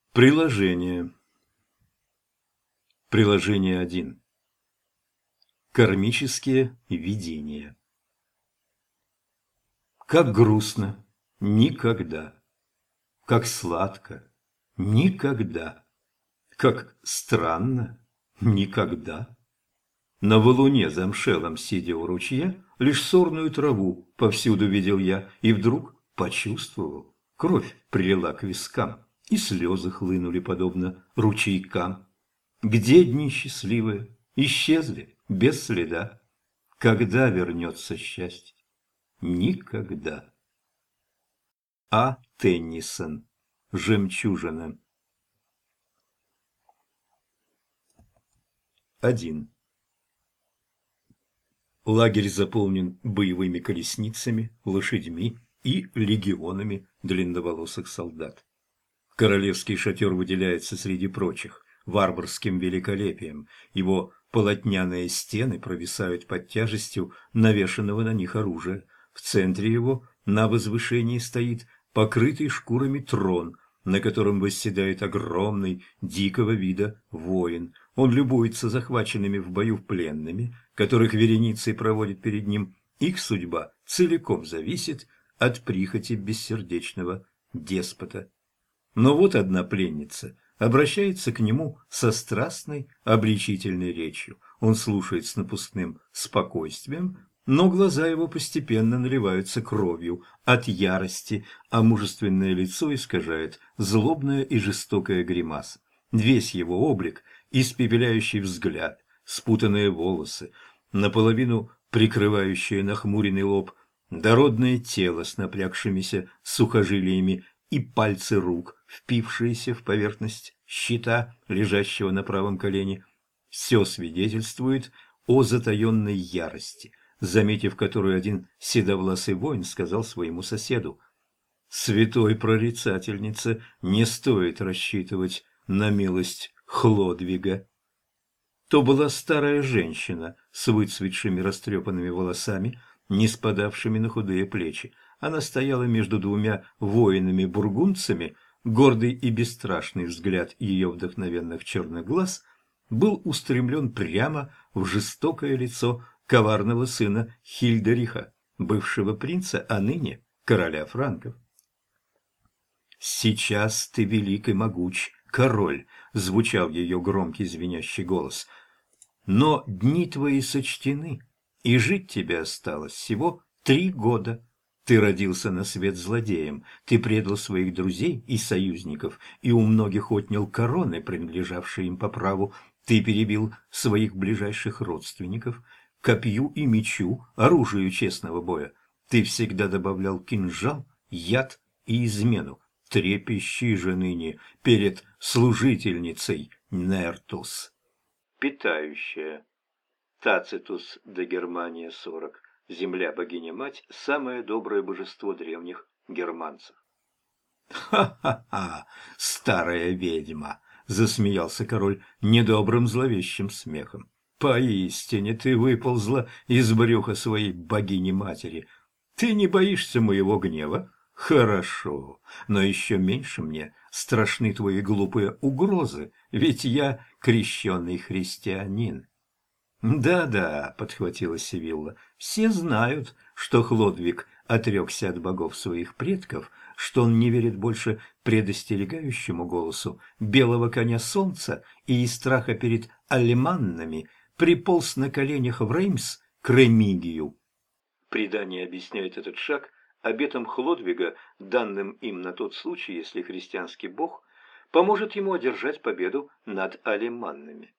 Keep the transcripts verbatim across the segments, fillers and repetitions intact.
Приложение. Приложение один. Кармические видения. Как грустно – никогда. Как сладко – никогда. Как странно – никогда. На валуне замшелом, сидя у ручья, лишь сорную траву повсюду видел я, и вдруг почувствовал, кровь прилила к вискам, и слезы хлынули подобно ручейкам. Где дни счастливые? Исчезли без следа. Когда вернется счастье? Никогда. А. Теннисон. Жемчужина. один. Лагерь заполнен боевыми колесницами, лошадьми и легионами длинноволосых солдат. Королевский шатер выделяется среди прочих варварским великолепием. Его полотняные стены провисают под тяжестью навешанного на них оружия. В центре его на возвышении стоит покрытый шкурами трон, на котором восседает огромный, дикого вида воин. Он любуется захваченными в бою пленными, которых вереницей проводит перед ним. Их судьба целиком зависит от прихоти бессердечного деспота. Но вот одна пленница обращается к нему со страстной, обличительной речью. Он слушает с напускным спокойствием, но глаза его постепенно наливаются кровью от ярости, а мужественное лицо искажает злобная и жестокая гримаса. Весь его облик, испепеляющий взгляд, спутанные волосы, наполовину прикрывающие нахмуренный лоб, дородное тело с напрягшимися сухожилиями и пальцы рук, впившиеся в поверхность щита, лежащего на правом колене, все свидетельствует о затаенной ярости, заметив которую один седовласый воин сказал своему соседу: «Святой прорицательнице не стоит рассчитывать на милость Хлодвига». То была старая женщина с выцветшими растрепанными волосами, не спадавшими на худые плечи. Она стояла между двумя воинами-бургундцами, гордый и бесстрашный взгляд ее вдохновенных черных глаз был устремлен прямо в жестокое лицо коварного сына Хильдериха, бывшего принца, а ныне короля франков. «Сейчас ты велик и могуч, король», — звучал ее громкий звенящий голос, — «но дни твои сочтены, и жить тебе осталось всего три года. Ты родился на свет злодеем, ты предал своих друзей и союзников, и у многих отнял короны, принадлежавшие им по праву. Ты перебил своих ближайших родственников, копью и мечу, оружию честного боя. Ты всегда добавлял кинжал, яд и измену. Трепещи же ныне перед служительницей Нертус». Питающая. Тацитус де Германия сорок. Земля богиня-мать – самое доброе божество древних германцев. «Ха-ха-ха, старая ведьма!» – засмеялся король недобрым зловещим смехом. «Поистине ты выползла из брюха своей богини-матери. Ты не боишься моего гнева? Хорошо, но еще меньше мне страшны твои глупые угрозы, ведь я крещеный христианин». «Да-да», — подхватила Севилла, — «все знают, что Хлодвиг отрекся от богов своих предков, что он не верит больше предостерегающему голосу белого коня солнца и из страха перед алеманнами приполз на коленях в Реймс к Ремигию». Предание объясняет этот шаг обетом Хлодвига, данным им на тот случай, если христианский бог поможет ему одержать победу над алеманнами.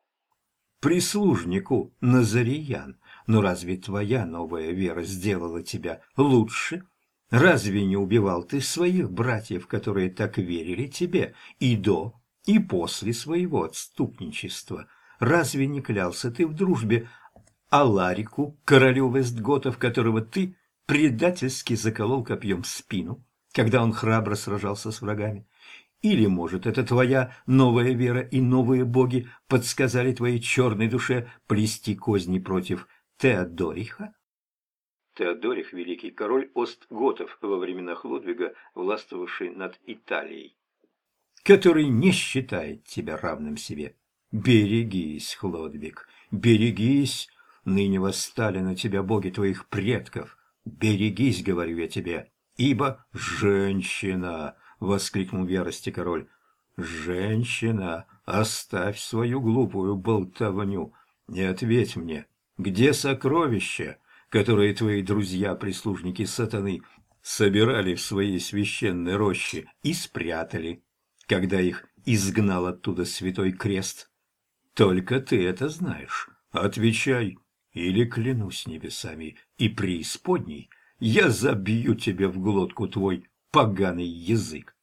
«Прислужнику, Назариян, но разве твоя новая вера сделала тебя лучше? Разве не убивал ты своих братьев, которые так верили тебе и до, и после своего отступничества? Разве не клялся ты в дружбе Аларику, королю Вестготов, которого ты предательски заколол копьем в спину, когда он храбро сражался с врагами? Или, может, это твоя новая вера и новые боги подсказали твоей черной душе плести козни против Теодориха?» Теодорих – великий король остготов во времена Хлодвига, властвовавший над Италией. который не считает тебя равным себе. Берегись, Хлодвиг, берегись, ныне восстали на тебя боги твоих предков. Берегись, говорю я тебе, ибо женщина, — воскликнул в ярости король, — женщина, оставь свою глупую болтовню и ответь мне, где сокровища, которые твои друзья-прислужники сатаны собирали в своей священной роще и спрятали, когда их изгнал оттуда Святой Крест? Только ты это знаешь. Отвечай, или, клянусь небесами и преисподней, я забью тебе в глотку твой поганый язык.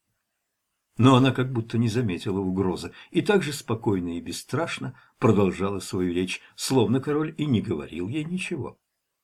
Но она как будто не заметила угрозы и так же спокойно и бесстрашно продолжала свою речь, словно король и не говорил ей ничего.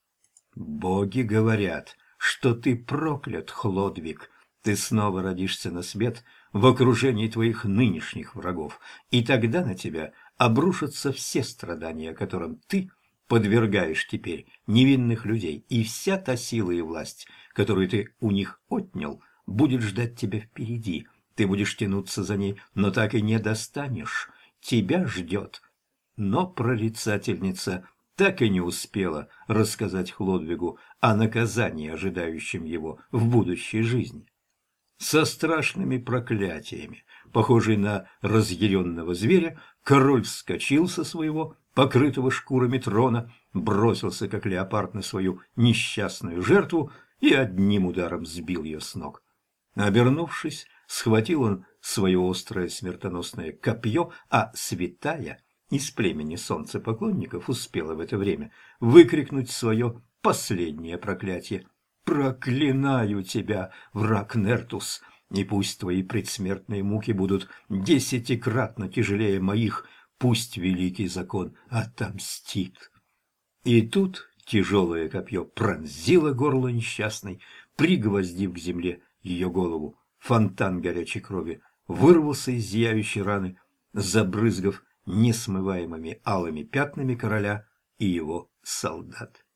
«Боги говорят, что ты проклят, Хлодвиг. Ты снова родишься на свет в окружении твоих нынешних врагов, и тогда на тебя обрушатся все страдания, которым ты подвергаешь теперь невинных людей, и вся та сила и власть, которую ты у них отнял, будет ждать тебя впереди. Ты будешь тянуться за ней, но так и не достанешь. Тебя ждет». Но прорицательница так и не успела рассказать Хлодвигу о наказании, ожидающем его в будущей жизни. Со страшными проклятиями, похожий на разъяренного зверя, король вскочил со своего покрытого шкурами трона, бросился как леопард на свою несчастную жертву и одним ударом сбил ее с ног. Обернувшись, схватил он свое острое смертоносное копье, а святая из племени солнцепоклонников успела в это время выкрикнуть свое последнее проклятие. «Проклинаю тебя, враг Нертус, и пусть твои предсмертные муки будут десятикратно тяжелее моих, пусть великий закон отомстит». И тут тяжелое копье пронзило горло несчастной, пригвоздив к земле ее голову. Фонтан горячей крови вырвался из зияющей раны, забрызгав несмываемыми алыми пятнами короля и его солдат.